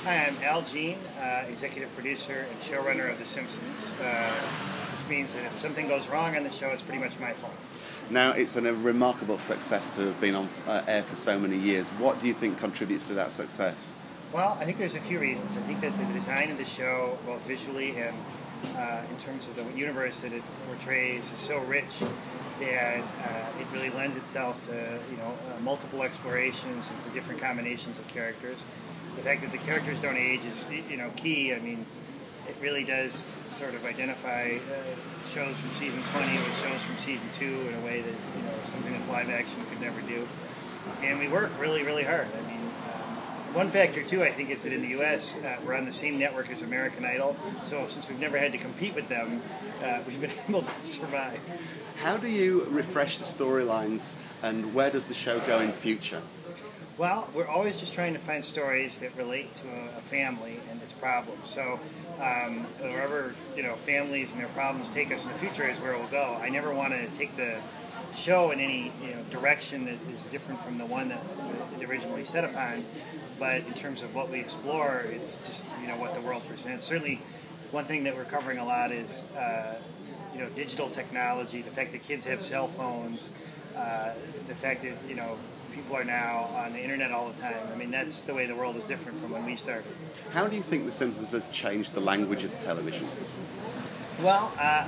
Hi, I'm Al Jean, executive producer and showrunner of The Simpsons, which means that if something goes wrong on the show, it's pretty much my fault. Now, it's a remarkable success to have been on air for so many years. What do you think contributes to that success? Well, I think there's a few reasons. I think that the design of the show, both visually and in terms of the universe that it portrays, is so rich that it really lends itself to multiple explorations and to different combinations of characters. The fact that the characters don't age is key. I mean, it really does sort of identify shows from season 20 with shows from season 2 in a way that something that's live action could never do. And we work really, really hard. I mean, one factor too, I think, is that in the U.S. We're on the same network as American Idol, so since we've never had to compete with them, we've been able to survive. How do you refresh the storylines, and where does the show go in future? Well, we're always just trying to find stories that relate to a family and its problems. So wherever families and their problems take us in the future is where we'll go. I never want to take the show in any direction that is different from the one that it originally set upon. But in terms of what we explore, it's just what the world presents. Certainly, one thing that we're covering a lot is digital technology. The fact that kids have cell phones. The fact that people are now on the internet all the time. I mean, that's the way the world is different from when we started. How do you think The Simpsons has changed the language of television? Well,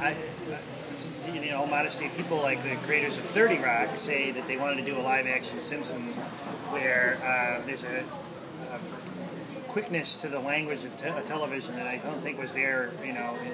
in all modesty, people like the creators of 30 Rock say that they wanted to do a live-action Simpsons where there's a quickness to the language of television that I don't think was there, in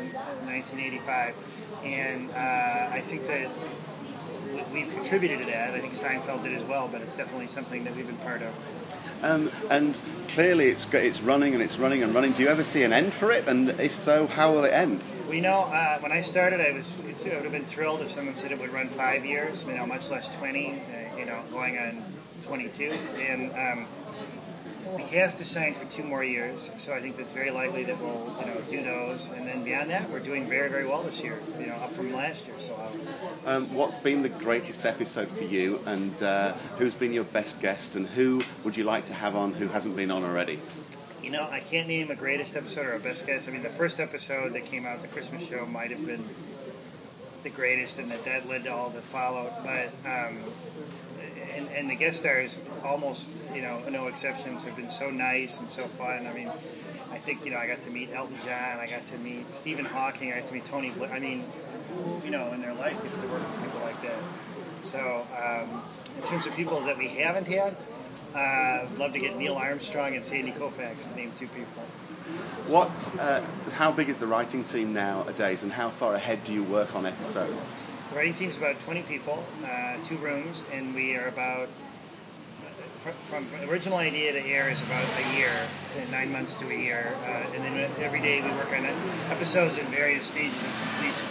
1985. And I think that we've contributed to that. I think Seinfeld did as well, but it's definitely something that we've been part of. And clearly it's running and it's running and running. Do you ever see an end for it? And if so, how will it end? When I started, I would have been thrilled if someone said it would run 5 years, much less 20, going on 22. And the cast is signed for 2 more years, so I think it's very likely that we'll, do those. And then beyond that, we're doing very, very well this year, up from last year. So, what's been the greatest episode for you, and who's been your best guest, and who would you like to have on who hasn't been on already? I can't name a greatest episode or a best guest. I mean, the first episode that came out, the Christmas show, might have been the greatest, and that led to all the fallout. But and the guest stars, almost no exceptions, have been so nice and so fun. I mean, I think I got to meet Elton John, I got to meet Stephen Hawking, I got to meet Tony Blair. I mean, in their life gets to work with people like that. So in terms of people that we haven't had, I'd love to get Neil Armstrong and Sandy Koufax to name 2 people. How big is the writing team nowadays, and how far ahead do you work on episodes? The writing team's about 20 people, 2 rooms, and we are about, from original idea to air is about a year, 9 months to a year, and then every day we work on episodes in various stages of completion.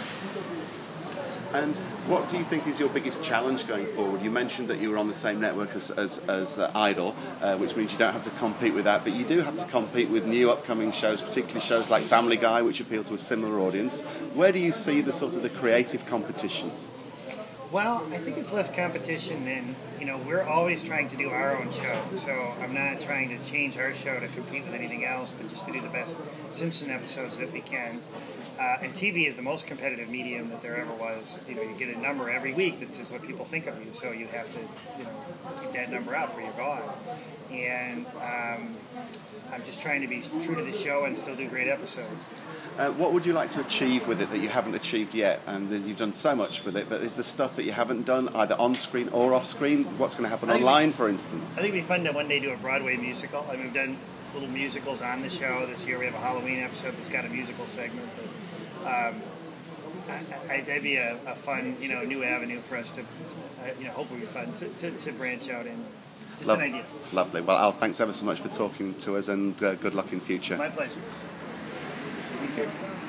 And what do you think is your biggest challenge going forward? You mentioned that you were on the same network as Idol, which means you don't have to compete with that, but you do have to compete with new upcoming shows, particularly shows like Family Guy, which appeal to a similar audience. Where do you see the creative competition? Well, I think it's less competition than, we're always trying to do our own show, so I'm not trying to change our show to compete with anything else, but just to do the best Simpson episodes that we can. And TV is the most competitive medium that there ever was. You get a number every week that says what people think of you, so you have to, keep that number up or you're gone. And I'm just trying to be true to the show and still do great episodes. What would you like to achieve with it that you haven't achieved yet? And you've done so much with it, but is there stuff that you haven't done, either on screen or off screen? What's going to happen online, for instance? I think it'd be fun to one day do a Broadway musical. I mean, we've done little musicals on the show. This year we have a Halloween episode that's got a musical segment. But, that'd be a fun, new avenue for us to, hopefully be fun to branch out in. Just an idea. Lovely. Well, Al, thanks ever so much for talking to us, and good luck in future. My pleasure. Thank you.